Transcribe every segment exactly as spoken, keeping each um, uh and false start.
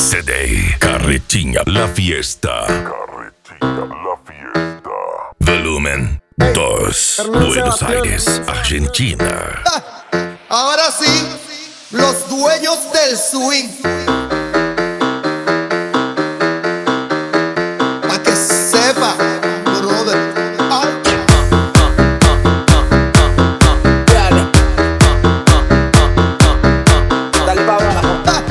C D Carretinha La Fiesta. Carretinha La Fiesta. Volumen dos. Buenos Aires, Argentina. Ah, ahora sí, los dueños del swing. Pa' que sepa, brother. Ay. Dale. Dale pa' abajo. Ah.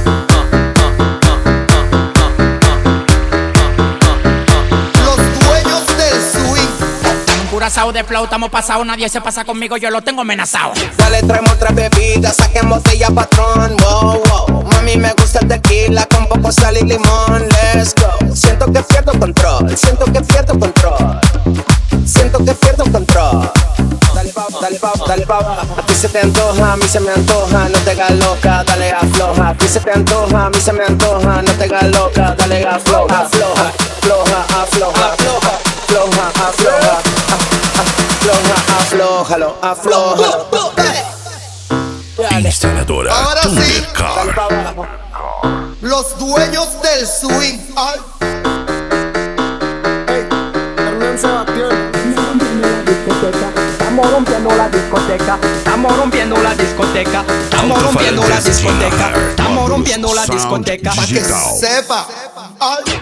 Los dueños del swing. Curazao de flow, estamos pasados, nadie se pasa conmigo, yo lo tengo amenazado. Dale, traemos otra bebida, saquen botella, patrón. Wow, wow. Mami, me gusta el tequila con poco sal y limón. Let's go. Siento que pierdo control, siento que pierdo control. Siento que pierdo control. Dale pa', dale pa', dale pa' abajo. A ti se te antoja, a mí se me antoja. No te hagas loca, dale afloja. A ti se te antoja, a mí se me antoja. No te hagas loca, dale afloja. Afloja, afloja, afloja, afloja, afloja, afloja. Afloja, aflójalo, aflójalo. Dale. Instaladora Ahora sí. Thundercar. Dale pa' abajo. Los dueños del swing. Ay. Hernán Sebastián. Estamos rompiendo la discoteca, estamos rompiendo la discoteca, estamos rompiendo la discoteca, estamos rompiendo la discoteca. Pa' que sepa. Ay.